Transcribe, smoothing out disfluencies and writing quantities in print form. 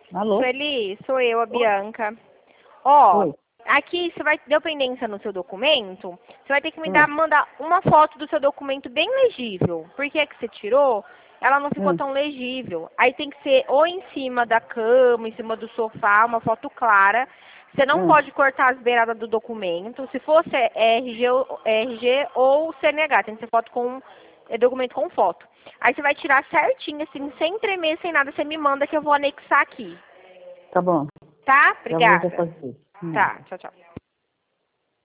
Alô? Sueli, sou eu, a Bianca. Ó, Oi. aqui você vai ter pendência no seu documento, você vai ter que Hum. mandar uma foto do seu documento bem legível. Porque a que você tirou, ela não ficou tão legível. Aí tem que ser ou em cima da cama, em cima do sofá, uma foto clara. Você não pode cortar as beiradas do documento. Se fosse RG ou CNH, tem que ser foto com documento com foto. Aí você vai tirar certinho, assim, sem tremer, sem nada. Você me manda que eu vou anexar aqui. Tá bom. Tá? Já vou Obrigada. fazer. Tá, tchau, tchau.